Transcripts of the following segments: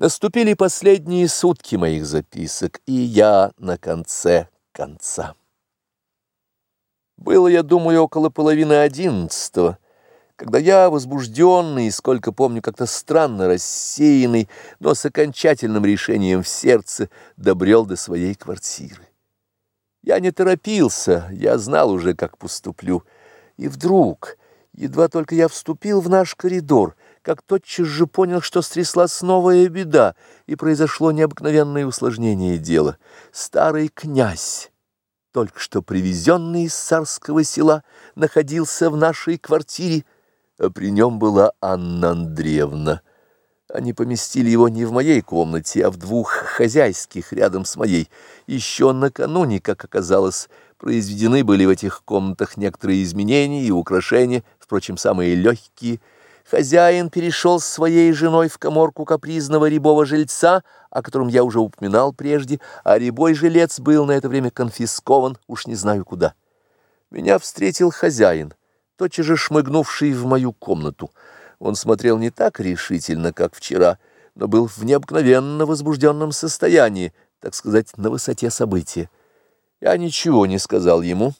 Наступили последние сутки моих записок, и я на конце конца. Было, я думаю, около половины 11, когда я, возбужденный и, сколько помню, как-то странно рассеянный, но с окончательным решением в сердце, добрел до своей квартиры. Я не торопился, я знал уже, как поступлю, и вдруг, едва только я вступил в наш коридор, как тотчас же понял, что стряслась новая беда, и произошло необыкновенное усложнение дела. Старый князь, только что привезенный из царского села, находился в нашей квартире, а при нем была Анна Андреевна. Они поместили его не в моей комнате, а в двух хозяйских рядом с моей. Еще накануне, как оказалось, произведены были в этих комнатах некоторые изменения и украшения, впрочем, самые легкие. Хозяин перешел с своей женой в каморку капризного рябого жильца, о котором я уже упоминал прежде, а рябой жилец был на это время конфискован, уж не знаю куда. Меня встретил хозяин, тотчас же шмыгнувший в мою комнату. Он смотрел не так решительно, как вчера, но был в необыкновенно возбужденном состоянии, так сказать, на высоте события. Я ничего не сказал ему,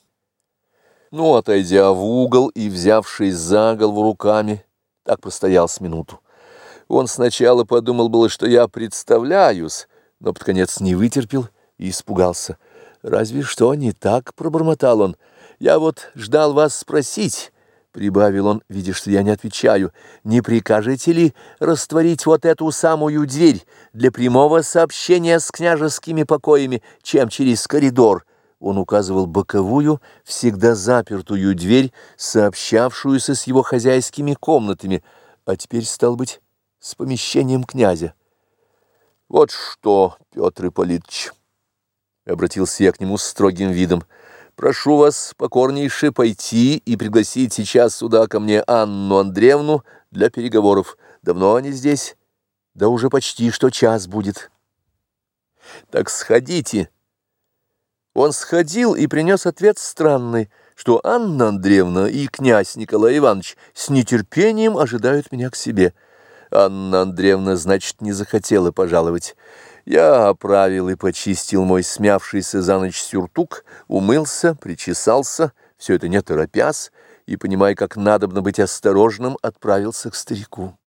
но, отойдя в угол и взявшись за голову руками, так простоял с минуту. Он сначала подумал было, что я представляюсь, но под конец не вытерпел и испугался. «Разве что не так?» — пробормотал он. «Я вот ждал вас спросить». — прибавил он, видя, что я не отвечаю, — «не прикажете ли растворить вот эту самую дверь для прямого сообщения с княжескими покоями, чем через коридор?» Он указывал боковую, всегда запертую дверь, сообщавшуюся с его хозяйскими комнатами, а теперь, стал быть, с помещением князя. «Вот что, Петр Ипполитыч», — обратился я к нему с строгим видом, — «прошу вас покорнейше пойти и пригласить сейчас сюда ко мне Анну Андреевну для переговоров. Давно они здесь? Да уже почти что час будет». «Так сходите». Он сходил и принес ответ странный, что Анна Андреевна и князь Николай Иванович с нетерпением ожидают меня к себе. Анна Андреевна, значит, не захотела пожаловать. Я оправил и почистил мой смявшийся за ночь сюртук, умылся, причесался, все это не торопясь, и, понимая, как надобно быть осторожным, отправился к старику.